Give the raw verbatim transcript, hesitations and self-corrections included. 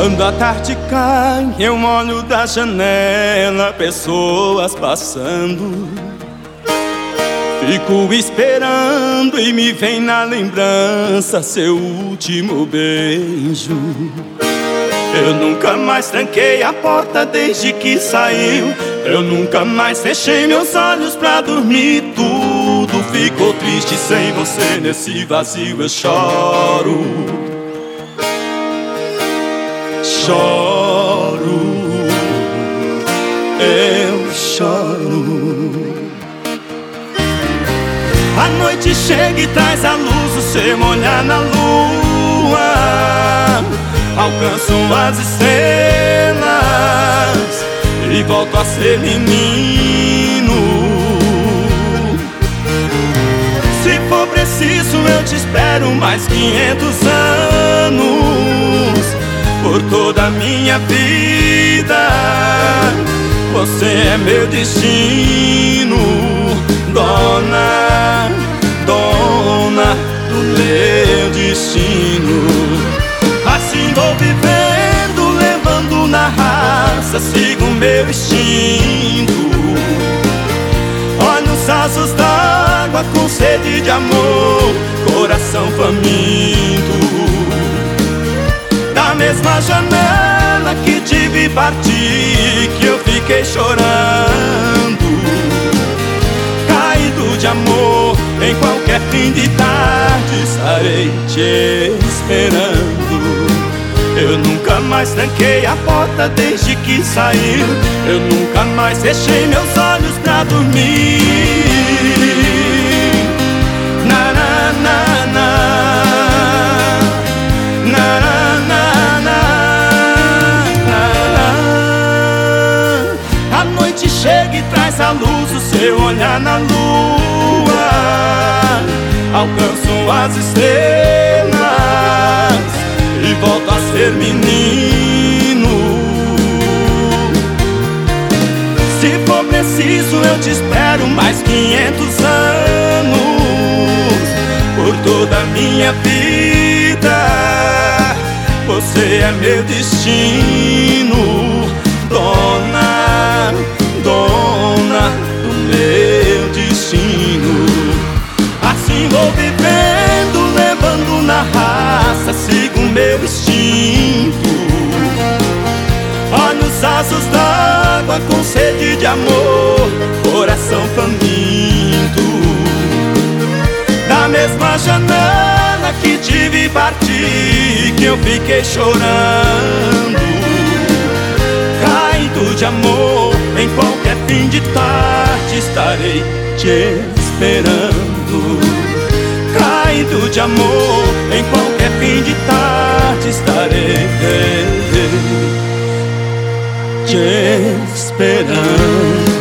Quando a tarde cai, eu olho da janela, pessoas passando. Fico esperando e me vem na lembrança seu último beijo. Eu nunca mais tranquei a porta desde que saiu. Eu nunca mais fechei meus olhos pra dormir. Tudo ficou triste sem você, nesse vazio eu choro. Choro, eu choro. A noite chega e traz a luz, o seu olhar na lua. Alcanço as estrelas e volto a ser menino. Se for preciso eu te espero mais quinhentos anos. Por toda a minha vida você é meu destino. Dona, dona do meu destino. Assim vou vivendo, levando na raça, sigo meu instinto. Olho os rastros d'água com sede de amor, coração faminto. Da mesma janela que te vi partir, que eu fiquei chorando. Caído de amor, em qualquer fim de tarde estarei te esperando. Eu nunca mais tranquei a porta desde que saiu. Eu nunca mais fechei meus olhos pra dormir. Na, na, na, na. Na, na, na, na. A noite chega e traz a luz, o seu olhar na lua. Alcanço as estrelas e volto a ser menino. Se for preciso eu te espero mais quinhentos anos. Por toda a minha vida você é meu destino. Dona, dona do meu destino. Assim vou vivendo, levando na raça, sigo meu instinto. Olho os rastros d'água com sede de amor, coração faminto. Da mesma janela que te vi partir, que eu fiquei chorando. Caído de amor, em qualquer fim de tarde estarei te esperando. Caído de amor, em qualquer fim de tarde estarei te esperando.